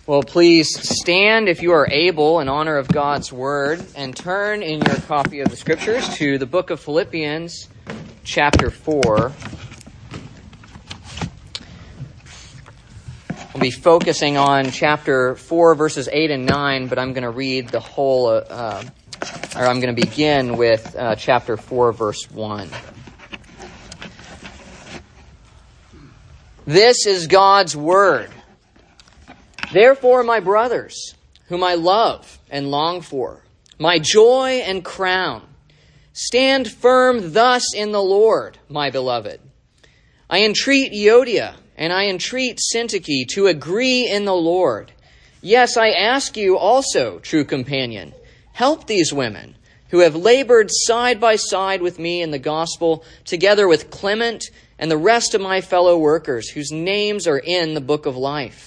Well, please stand if you are able in honor of God's Word and turn in your copy of the Scriptures to the book of Philippians, chapter 4. We'll be focusing on chapter 4, verses 8 and 9, but I'm going to read the whole, I'm going to begin with chapter 4, verse 1. This is God's Word. Therefore, my brothers, whom I love and long for, my joy and crown, stand firm thus in the Lord, my beloved. I entreat Euodia and I entreat Syntyche to agree in the Lord. Yes, I ask you also, true companion, help these women who have labored side by side with me in the gospel, together with Clement and the rest of my fellow workers whose names are in the book of life.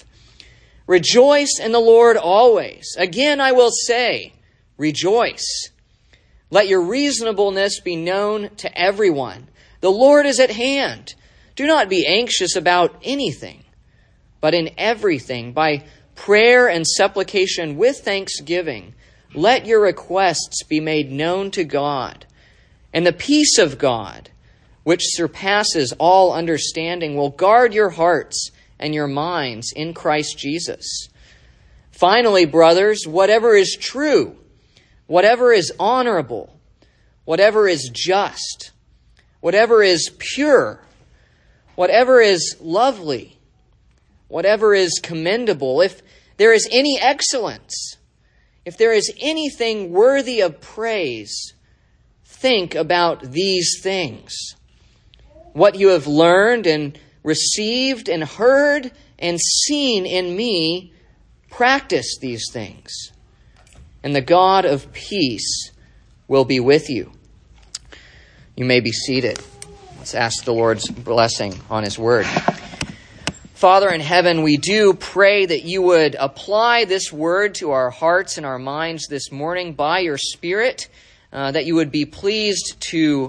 Rejoice in the Lord always. Again, I will say, rejoice. Let your reasonableness be known to everyone. The Lord is at hand. Do not be anxious about anything, but in everything, by prayer and supplication with thanksgiving, let your requests be made known to God. And the peace of God, which surpasses all understanding, will guard your hearts and your minds in Christ Jesus. Finally, brothers, whatever is true, whatever is honorable, whatever is just, whatever is pure, whatever is lovely, whatever is commendable, if there is any excellence, if there is anything worthy of praise, think about these things. What you have learned and received and heard and seen in me, practice these things, and the God of peace will be with you. You may be seated. Let's ask the Lord's blessing on His word. Father in heaven, we do pray that you would apply this word to our hearts and our minds this morning by your Spirit, that you would be pleased to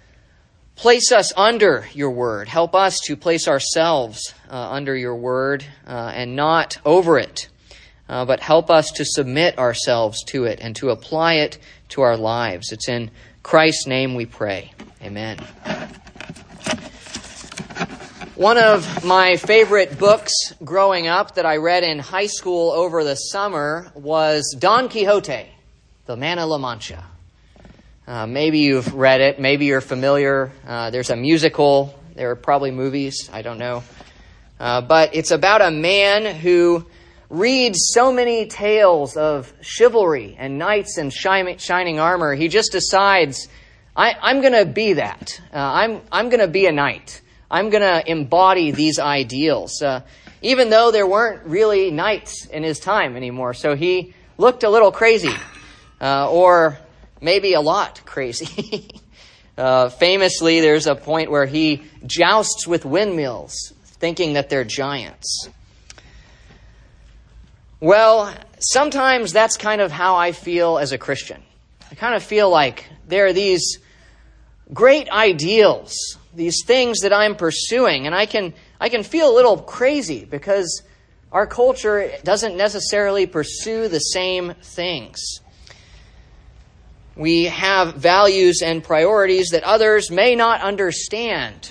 place us under your word. Help us to place ourselves under your word and not over it, but help us to submit ourselves to it and to apply it to our lives. It's in Christ's name we pray. Amen. One of my favorite books growing up that I read in high school over the summer was Don Quixote, the Man of La Mancha. Maybe you've read it. Maybe you're familiar. There's a musical. There are probably movies. I don't know. But it's about a man who reads so many tales of chivalry and knights in shining armor. He just decides, I'm going to be that. I'm going to be a knight. I'm going to embody these ideals. Even though there weren't really knights in his time anymore. So he looked a little crazy. Or maybe a lot crazy. Famously, there's a point where he jousts with windmills, thinking that they're giants. Well, sometimes that's kind of how I feel as a Christian. I kind of feel like there are these great ideals, these things that I'm pursuing, and I can feel a little crazy because our culture doesn't necessarily pursue the same things. We have values and priorities that others may not understand.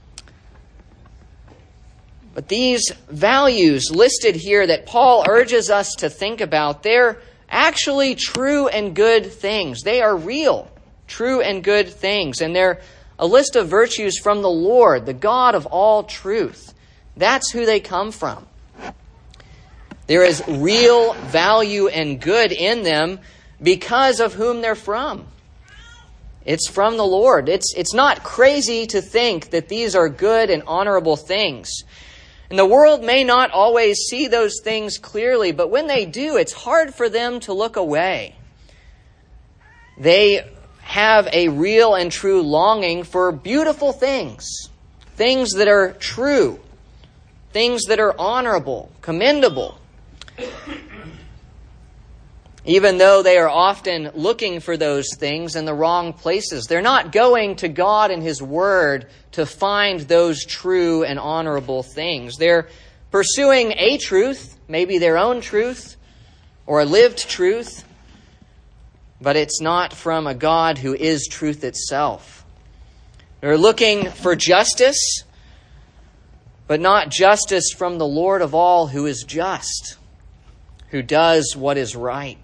But these values listed here that Paul urges us to think about, they're actually true and good things. They are real, true and good things. And they're a list of virtues from the Lord, the God of all truth. That's who they come from. There is real value and good in them because of whom they're from. It's from the Lord. It's not crazy to think that these are good and honorable things. And the world may not always see those things clearly, but when they do, it's hard for them to look away. They have a real and true longing for beautiful things, things that are true, things that are honorable, commendable. Even though they are often looking for those things in the wrong places. They're not going to God and His Word to find those true and honorable things. They're pursuing a truth maybe their own truth or a lived truth, but it's not from a God who is truth itself. They're looking for justice, but not justice from the Lord of all, who is just, who does what is right.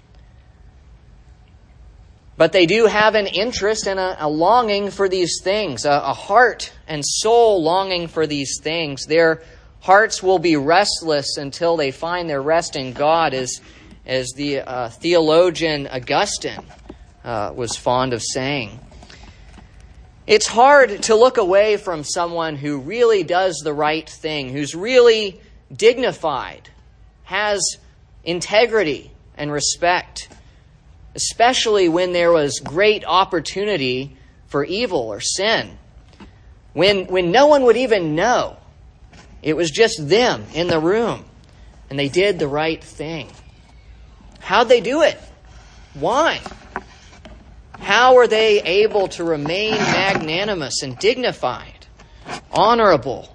But they do have an interest and a longing for these things, a heart and soul longing for these things. Their hearts will be restless until they find their rest in God, as the theologian Augustine was fond of saying. It's hard to look away from someone who really does the right thing, who's really dignified, has integrity and respect, especially when there was great opportunity for evil or sin, when no one would even know. It was just them in the room, and they did the right thing. How'd they do it? Why? How are they able to remain magnanimous and dignified, honorable?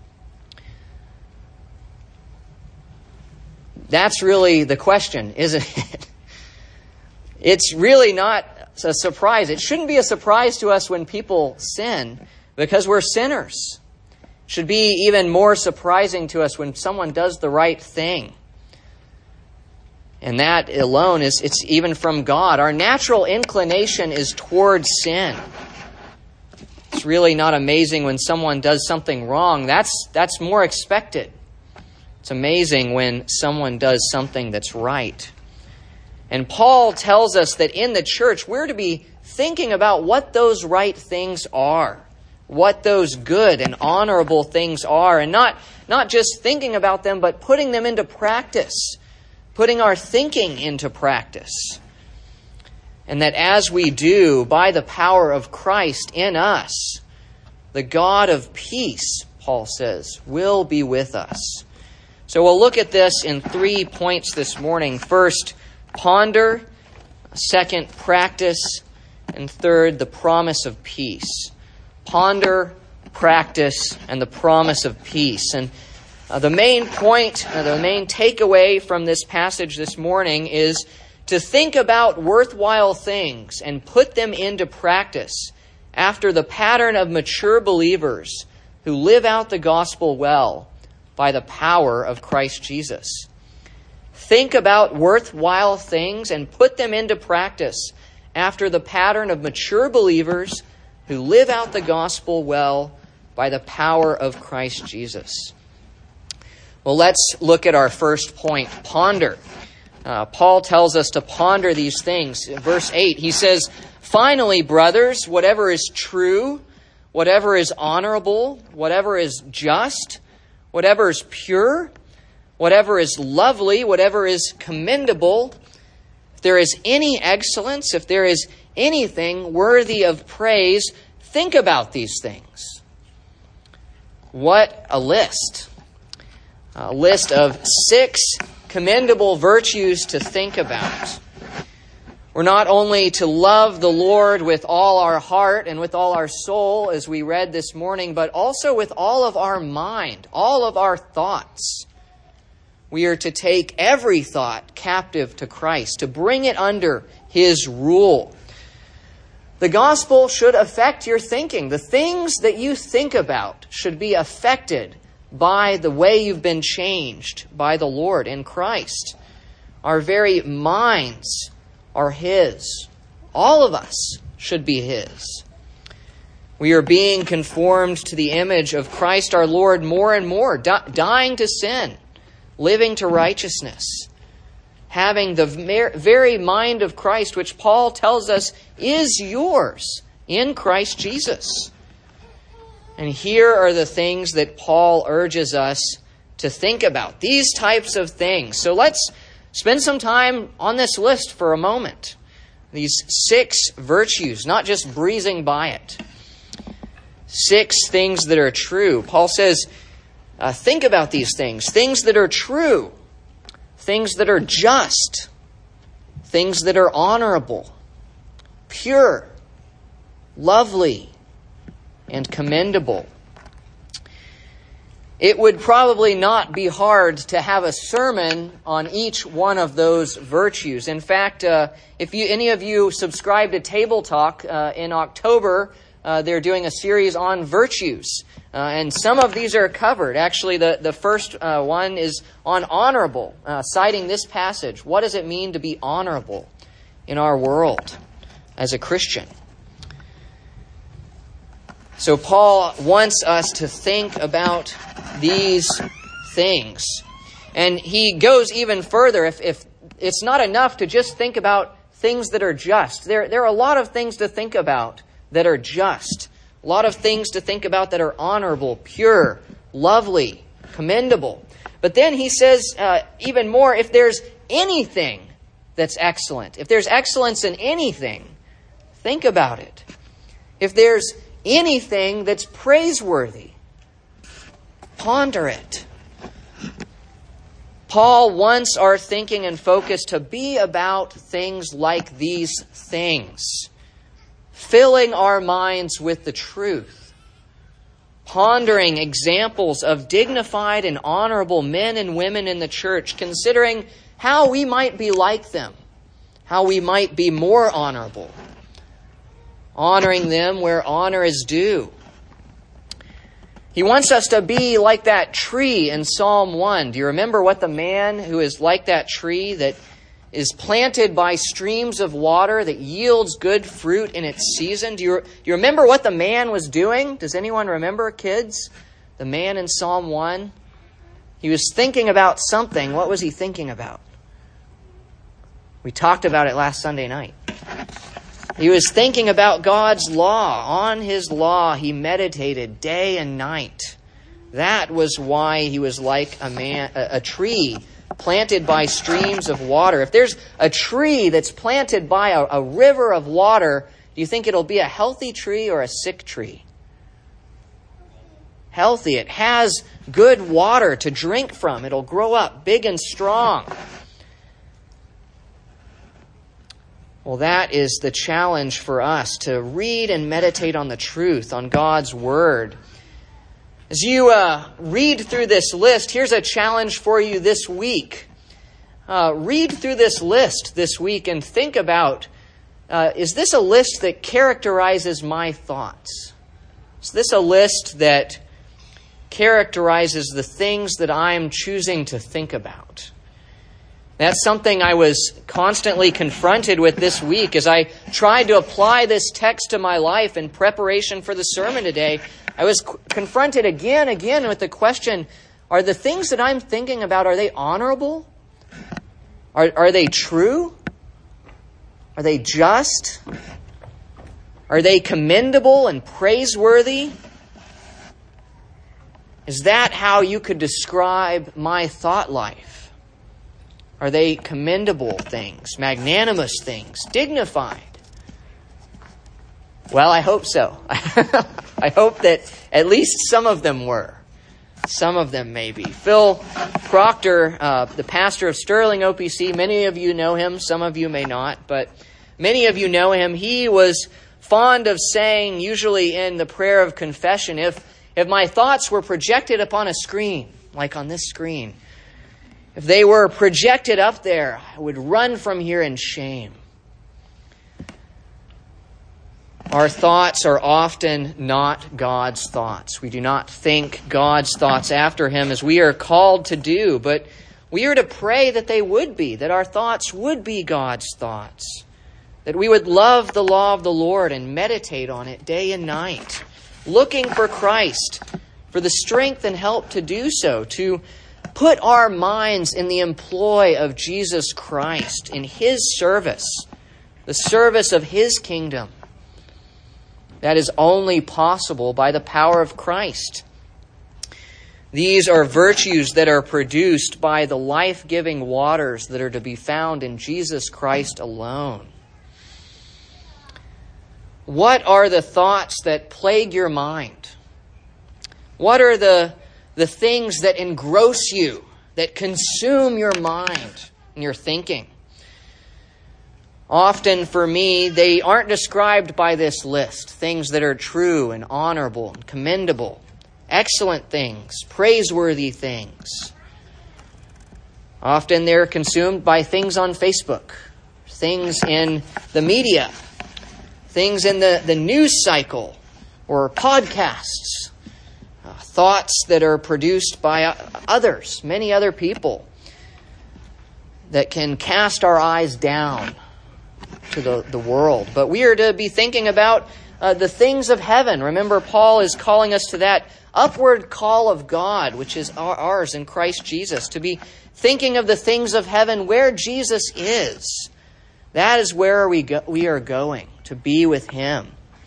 That's really the question, isn't it? It's really not a surprise. It shouldn't be a surprise to us when people sin, because we're sinners. It should be even more surprising to us when someone does the right thing. And that alone it's even from God. Our natural inclination is towards sin. It's really not amazing when someone does something wrong. That's more expected. It's amazing when someone does something that's right. And Paul tells us that in the church, we're to be thinking about what those right things are, what those good and honorable things are, and not just thinking about them, but putting them into practice, putting our thinking into practice. And that as we do, by the power of Christ in us, the God of peace, Paul says, will be with us. So we'll look at this in 3 points this morning. First, ponder. Second, practice. And third, the promise of peace. Ponder, practice, and the promise of peace. And the main point, the main takeaway from this passage this morning is to think about worthwhile things and put them into practice after the pattern of mature believers who live out the gospel well by the power of Christ Jesus. Think about worthwhile things and put them into practice after the pattern of mature believers who live out the gospel well by the power of Christ Jesus. Well, let's look at our first point, ponder. Paul tells us to ponder these things. In verse 8, he says, "Finally, brothers, whatever is true, whatever is honorable, whatever is just, whatever is pure, whatever is lovely, whatever is commendable, if there is any excellence, if there is anything worthy of praise, think about these things." What a list. A list of 6 commendable virtues to think about. We're not only to love the Lord with all our heart and with all our soul, as we read this morning, but also with all of our mind, all of our thoughts. We are to take every thought captive to Christ, to bring it under His rule. The gospel should affect your thinking. The things that you think about should be affected by the way you've been changed by the Lord in Christ. Our very minds are His. All of us should be His. We are being conformed to the image of Christ our Lord more and more, dying to sin, living to righteousness, having the very mind of Christ, which Paul tells us is yours in Christ Jesus. And here are the things that Paul urges us to think about, these types of things. So let's spend some time on this list for a moment. These 6 virtues, not just breezing by it. 6 things that are true. Paul says, think about these things that are true, things that are just, things that are honorable, pure, lovely, and commendable. It would probably not be hard to have a sermon on each one of those virtues. In fact, if any of you subscribe to Table Talk in October, they're doing a series on virtues. And some of these are covered. Actually, the first one is on honorable, citing this passage. What does it mean to be honorable in our world as a Christian? So Paul wants us to think about these things. And he goes even further. If it's not enough to just think about things that are just. There are a lot of things to think about that are just. A lot of things to think about that are honorable, pure, lovely, commendable. But then he says even more, if there's anything that's excellent, if there's excellence in anything, think about it. If there's anything that's praiseworthy, ponder it. Paul wants our thinking and focus to be about things like these things. Filling our minds with the truth. Pondering examples of dignified and honorable men and women in the church. Considering how we might be like them. How we might be more honorable. Honoring them where honor is due. He wants us to be like that tree in Psalm 1. Do you remember what the man who is like that tree that is planted by streams of water that yields good fruit in its season? Do you remember what the man was doing? Does anyone remember, kids? The man in Psalm 1? He was thinking about something. What was he thinking about? We talked about it last Sunday night. He was thinking about God's law. On His law, he meditated day and night. That was why he was like a tree planted by streams of water. If there's a tree that's planted by a river of water, do you think it'll be a healthy tree or a sick tree? Healthy. It has good water to drink from. It'll grow up big and strong. Well, that is the challenge for us, to read and meditate on the truth, on God's Word. As you read through this list, here's a challenge for you this week. Read through this list this week and think about, is this a list that characterizes my thoughts? Is this a list that characterizes the things that I'm choosing to think about? That's something I was constantly confronted with this week as I tried to apply this text to my life in preparation for the sermon today. I was confronted again with the question, are the things that I'm thinking about, are they honorable? Are they true? Are they just? Are they commendable and praiseworthy? Is that how you could describe my thought life? Are they commendable things, magnanimous things, dignified? Well, I hope so. I hope that at least some of them were. Some of them maybe. Phil Proctor, the pastor of Sterling OPC, many of you know him, some of you may not, but many of you know him. He was fond of saying, usually in the prayer of confession, if my thoughts were projected upon a screen, like on this screen, if they were projected up there, I would run from here in shame. Our thoughts are often not God's thoughts. We do not think God's thoughts after Him as we are called to do, but we are to pray that they would be, that our thoughts would be God's thoughts, that we would love the law of the Lord and meditate on it day and night, looking for Christ, for the strength and help to do so, to put our minds in the employ of Jesus Christ, in His service, the service of His kingdom. That is only possible by the power of Christ. These are virtues that are produced by the life-giving waters that are to be found in Jesus Christ alone. What are the thoughts that plague your mind? What are the things that engross you, that consume your mind and your thinking? Often for me, they aren't described by this list. Things that are true and honorable and commendable, excellent things, praiseworthy things. Often they're consumed by things on Facebook, things in the media, things in the news cycle, or podcasts, thoughts that are produced by others, many other people, that can cast our eyes down to the world. But we are to be thinking about the things of heaven. Remember, Paul is calling us to that upward call of God, which is ours in Christ Jesus, to be thinking of the things of heaven where Jesus is. That is where we are going, to be with Him.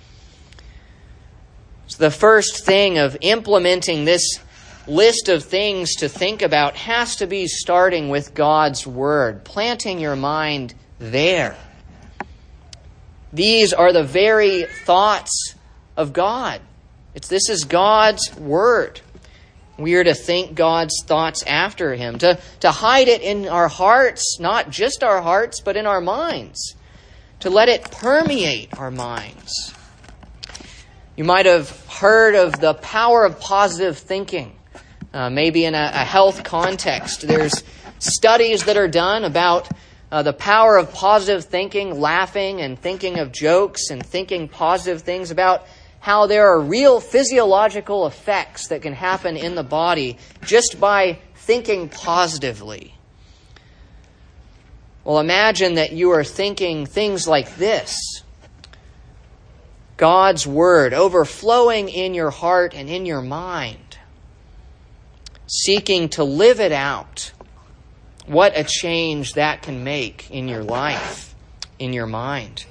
So the first thing of implementing this list of things to think about has to be starting with God's Word, planting your mind there. These are the very thoughts of God. This is God's Word. We are to think God's thoughts after Him, to hide it in our hearts, not just our hearts, but in our minds, to let it permeate our minds. You might have heard of the power of positive thinking, maybe in a health context. There's studies that are done about the power of positive thinking, laughing and thinking of jokes and thinking positive things, about how there are real physiological effects that can happen in the body just by thinking positively. Well, imagine that you are thinking things like this: God's Word overflowing in your heart and in your mind, seeking to live it out. What a change that can make in your life, in your mind.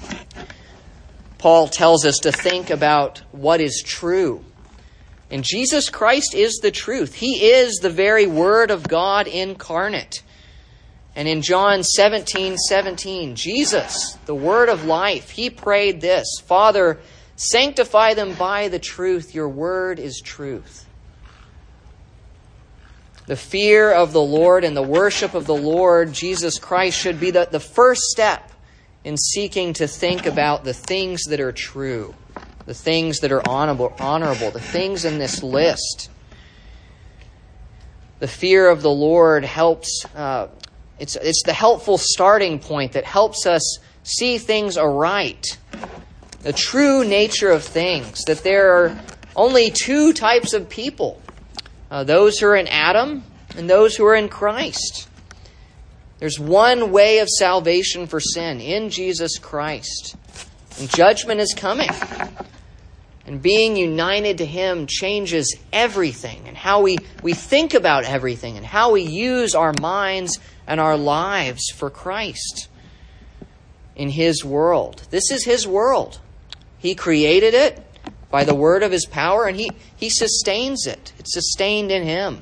Paul tells us to think about what is true. And Jesus Christ is the truth. He is the very Word of God incarnate. And in John 17:17, Jesus, the Word of life, He prayed this: Father, sanctify them by the truth. Your Word is truth. The fear of the Lord and the worship of the Lord Jesus Christ should be the first step in seeking to think about the things that are true, the things that are honorable, the things in this list. The fear of the Lord helps, it's the helpful starting point that helps us see things aright. The true nature of things, that there are only two types of people. Those who are in Adam and those who are in Christ. There's one way of salvation for sin, in Jesus Christ. And judgment is coming. And being united to Him changes everything, and how we think about everything, and how we use our minds and our lives for Christ in His world. This is His world. He created it by the word of His power, and He sustains it. It's sustained in Him.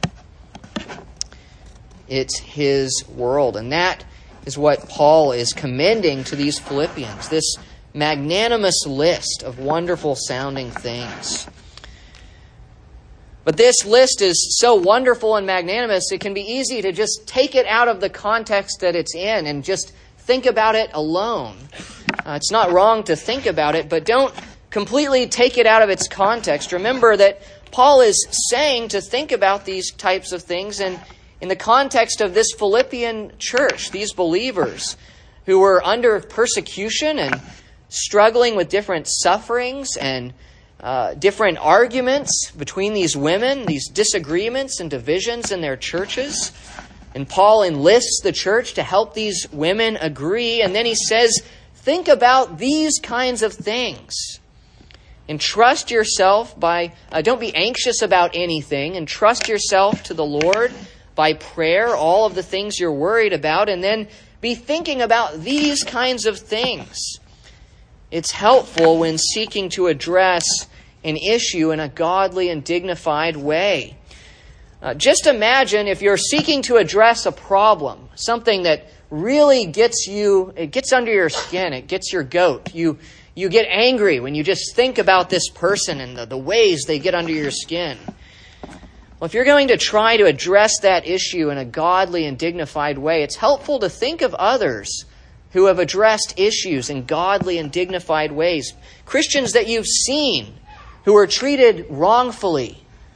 It's His world. And that is what Paul is commending to these Philippians, this magnanimous list of wonderful sounding things. But this list is so wonderful and magnanimous, it can be easy to just take it out of the context that it's in and just think about it alone. It's not wrong to think about it, but don't completely take it out of its context. Remember that Paul is saying to think about these types of things and in the context of this Philippian church, these believers who were under persecution and struggling with different sufferings and different arguments between these women, these disagreements and divisions in their churches. And Paul enlists the church to help these women agree. And then he says, think about these kinds of things. Entrust yourself don't be anxious about anything. Entrust yourself to the Lord by prayer, all of the things you're worried about, and then be thinking about these kinds of things. It's helpful when seeking to address an issue in a godly and dignified way. Just imagine if you're seeking to address a problem, something that really gets under your skin, it gets your goat. You get angry when you just think about this person and the ways they get under your skin. Well, if you're going to try to address that issue in a godly and dignified way, it's helpful to think of others who have addressed issues in godly and dignified ways. Christians that you've seen who are treated wrongfully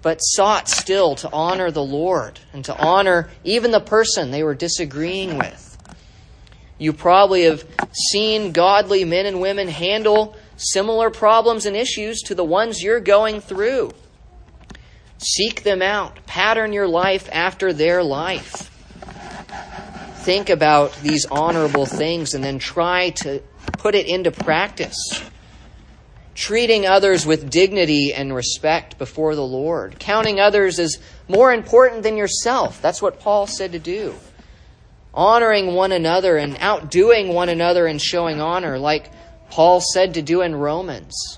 but sought still to honor the Lord and to honor even the person they were disagreeing with. You probably have seen godly men and women handle similar problems and issues to the ones you're going through. Seek them out. Pattern your life after their life. Think about these honorable things and then try to put it into practice. Treating others with dignity and respect before the Lord. Counting others as more important than yourself. That's what Paul said to do. Honoring one another and outdoing one another in showing honor, like Paul said to do in Romans.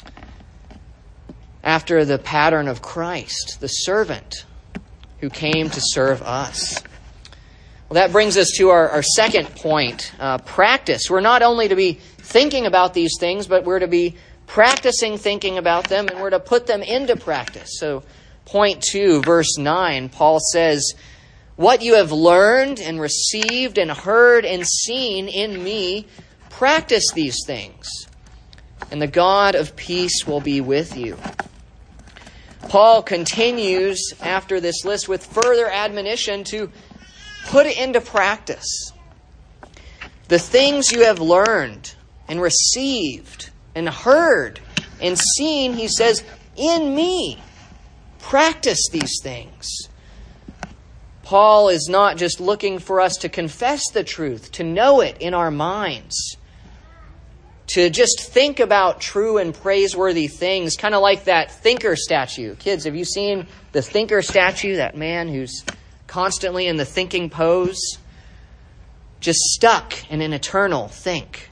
After the pattern of Christ, the servant who came to serve us. Well, that brings us to our second point, practice. We're not only to be thinking about these things, but we're to be practicing thinking about them, and we're to put them into practice. So, point 2, verse 9, Paul says, "What you have learned and received and heard and seen in me, practice these things, and the God of peace will be with you." Paul continues after this list with further admonition to put it into practice. The things you have learned and received and heard and seen, he says, in me, practice these things. Paul is not just looking for us to confess the truth, to know it in our minds, to just think about true and praiseworthy things, kind of like that thinker statue. Kids, have you seen the thinker statue, that man who's constantly in the thinking pose? Just stuck in an eternal think.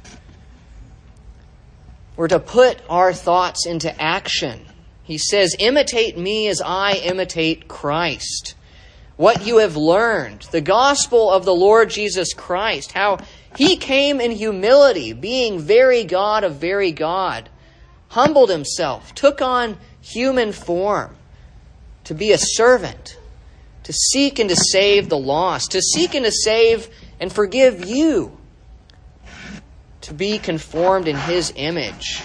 We're to put our thoughts into action. He says, imitate me as I imitate Christ. What you have learned, the gospel of the Lord Jesus Christ, how he came in humility, being very God of very God, humbled himself, took on human form to be a servant, to seek and to save the lost, to seek and to save and forgive you, to be conformed in his image.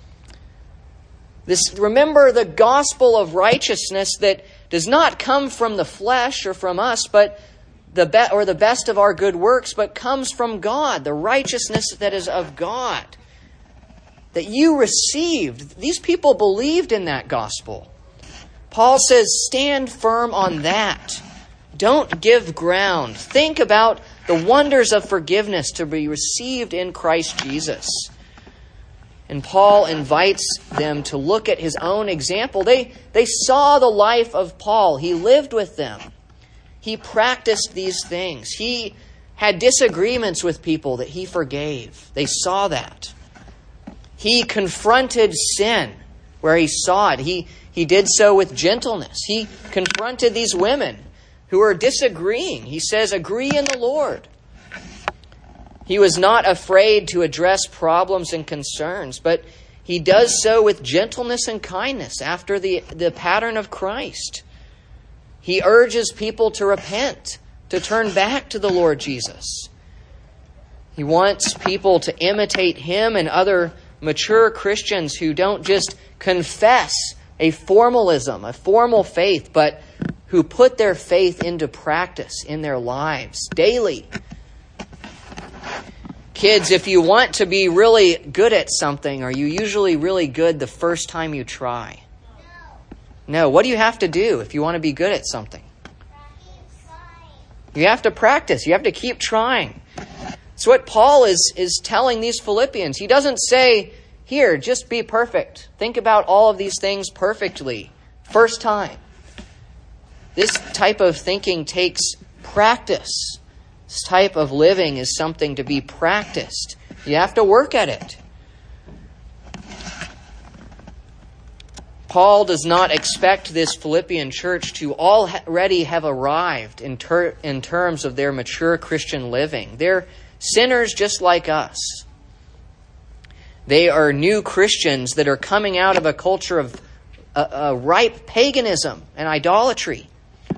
Remember the gospel of righteousness that does not come from the flesh or from us, but the best of our good works, but comes from God, the righteousness that is of God, that you received. These people believed in that gospel. Paul says, stand firm on that. Don't give ground. Think about the wonders of forgiveness to be received in Christ Jesus. And Paul invites them to look at his own example. They saw the life of Paul. He lived with them. He practiced these things. He had disagreements with people that he forgave. They saw that. He confronted sin where he saw it. He did so with gentleness. He confronted these women who were disagreeing. He says, agree in the Lord. He was not afraid to address problems and concerns, but he does so with gentleness and kindness after the pattern of Christ. He urges people to repent, to turn back to the Lord Jesus. He wants people to imitate him and other mature Christians who don't just confess a formalism, a formal faith, but who put their faith into practice in their lives daily. Kids, if you want to be really good at something, are you usually really good the first time you try? No. What do you have to do if you want to be good at something? You have to practice. You have to keep trying. It's what Paul is telling these Philippians. He doesn't say, here, just be perfect. Think about all of these things perfectly. First time. This type of thinking takes practice. This type of living is something to be practiced. You have to work at it. Paul does not expect this Philippian church to already have arrived in terms of their mature Christian living. They're sinners just like us. They are new Christians that are coming out of a culture of ripe paganism and idolatry.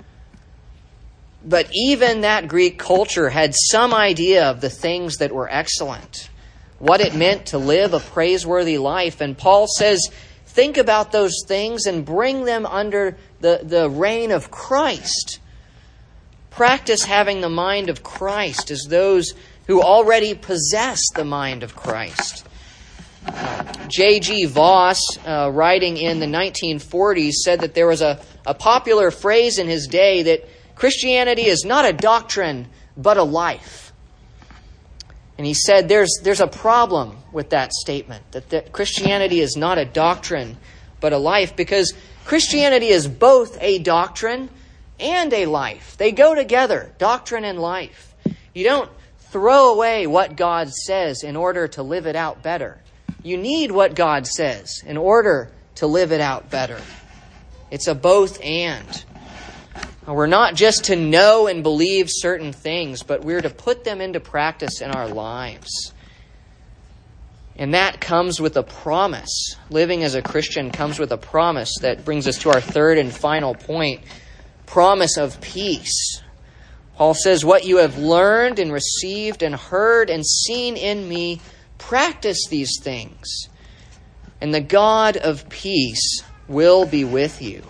But even that Greek culture had some idea of the things that were excellent, what it meant to live a praiseworthy life. And Paul says, think about those things and bring them under the reign of Christ. Practice having the mind of Christ as those who already possess the mind of Christ. J.G. Voss, writing in the 1940s, said that there was a popular phrase in his day that Christianity is not a doctrine, but a life. And he said there's a problem with that statement, that Christianity is not a doctrine, but a life, because Christianity is both a doctrine and a life. They go together, doctrine and life. You don't throw away what God says in order to live it out better. You need what God says in order to live it out better. It's a both and. We're not just to know and believe certain things, but we're to put them into practice in our lives. And that comes with a promise. Living as a Christian comes with a promise that brings us to our third and final point, promise of peace. Paul says, what you have learned and received and heard and seen in me, practice these things, and the God of peace will be with you.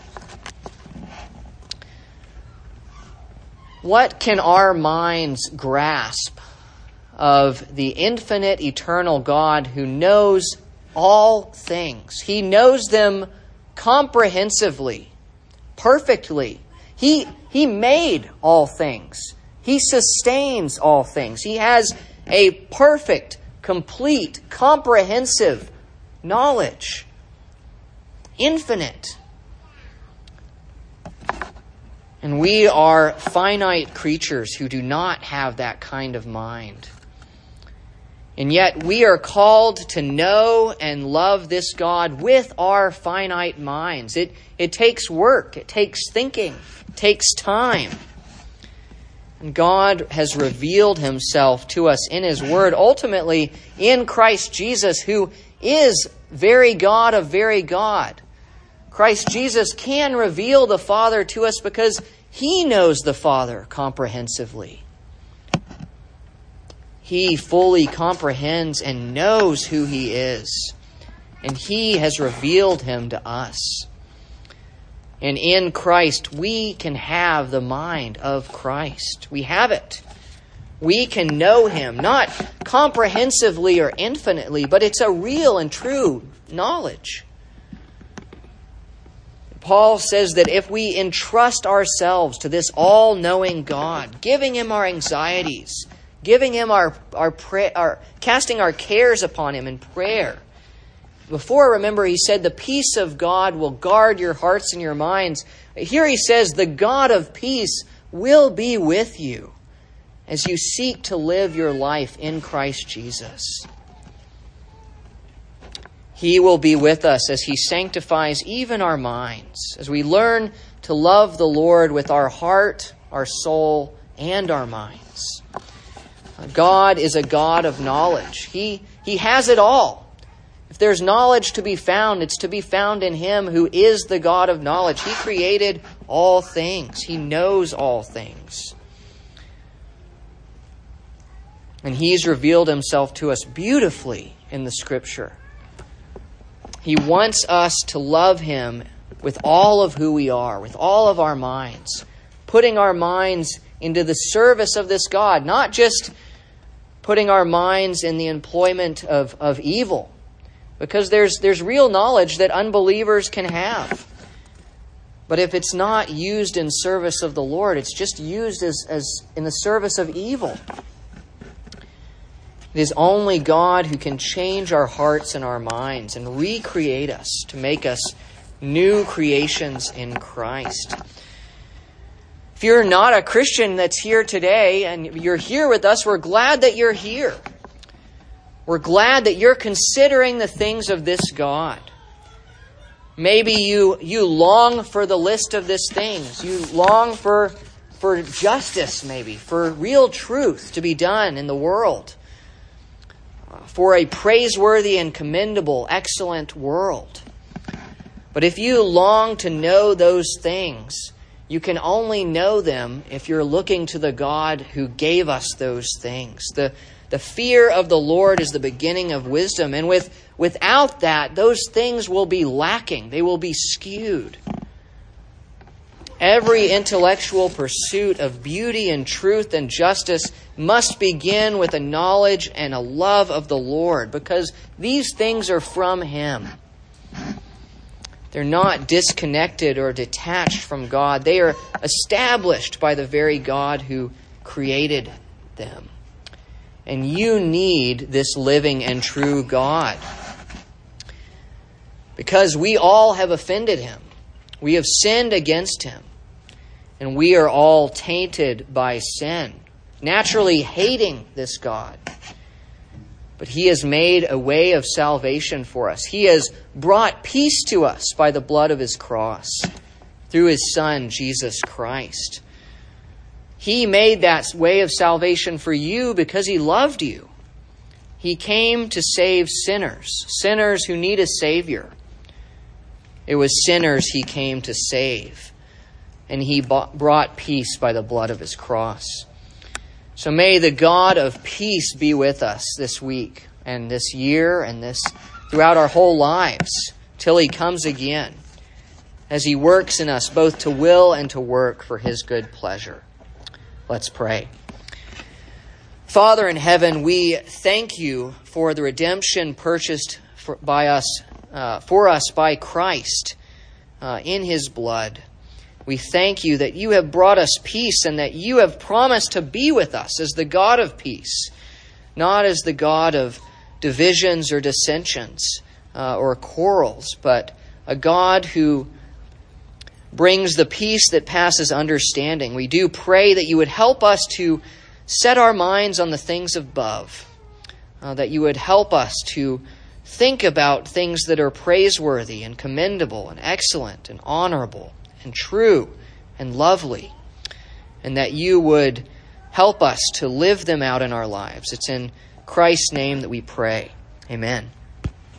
What can our minds grasp of the infinite, eternal God who knows all things? He knows them comprehensively, perfectly. He made all things. He sustains all things. He has a perfect, complete, comprehensive knowledge. Infinite. And we are finite creatures who do not have that kind of mind. And yet we are called to know and love this God with our finite minds. It takes work. It takes thinking. It takes time. And God has revealed himself to us in his word, ultimately in Christ Jesus, who is very God of very God. Christ Jesus can reveal the Father to us because he knows the Father comprehensively. He fully comprehends and knows who he is. And he has revealed him to us. And in Christ, we can have the mind of Christ. We have it. We can know him, not comprehensively or infinitely, but it's a real and true knowledge. Paul says that if we entrust ourselves to this all-knowing God, giving him our anxieties, giving him our casting our cares upon him in prayer. Before, remember, he said the peace of God will guard your hearts and your minds. Here he says the God of peace will be with you as you seek to live your life in Christ Jesus. He will be with us as he sanctifies even our minds, as we learn to love the Lord with our heart, our soul, and our minds. God is a God of knowledge. He has it all. If there's knowledge to be found, it's to be found in him who is the God of knowledge. He created all things. He knows all things. And he's revealed himself to us beautifully in the Scripture. He wants us to love him with all of who we are, with all of our minds, putting our minds into the service of this God, not just putting our minds in the employment of evil, because there's real knowledge that unbelievers can have. But if it's not used in service of the Lord, it's just used as in the service of evil. It is only God who can change our hearts and our minds and recreate us to make us new creations in Christ. If you're not a Christian that's here today and you're here with us, we're glad that you're here. We're glad that you're considering the things of this God. Maybe you long for the list of these things. You long for justice, maybe, for real truth to be done in the world. For a praiseworthy and commendable, excellent world. But if you long to know those things, You can only know them if you're looking to the God who gave us those things. The fear of the Lord is the beginning of wisdom. And without that, those things will be lacking. They will be skewed. Every intellectual pursuit of beauty and truth and justice must begin with a knowledge and a love of the Lord, because these things are from Him. They're not disconnected or detached from God. They are established by the very God who created them. And you need this living and true God, because we all have offended Him. We have sinned against Him. And we are all tainted by sin, naturally hating this God. But He has made a way of salvation for us. He has brought peace to us by the blood of His cross, through His Son, Jesus Christ. He made that way of salvation for you because He loved you. He came to save sinners who need a Savior. It was sinners He came to save. And He brought peace by the blood of His cross. So may the God of peace be with us this week and this year and throughout our whole lives till He comes again, as He works in us both to will and to work for His good pleasure. Let's pray. Father in heaven, we thank You for the redemption purchased for us by Christ in His blood. We thank You that You have brought us peace and that You have promised to be with us as the God of peace, not as the God of divisions or dissensions or quarrels, but a God who brings the peace that passes understanding. We do pray that You would help us to set our minds on the things above, that You would help us to think about things that are praiseworthy and commendable and excellent and honorable and true and lovely, and that You would help us to live them out in our lives. It's in Christ's name that we pray. Amen.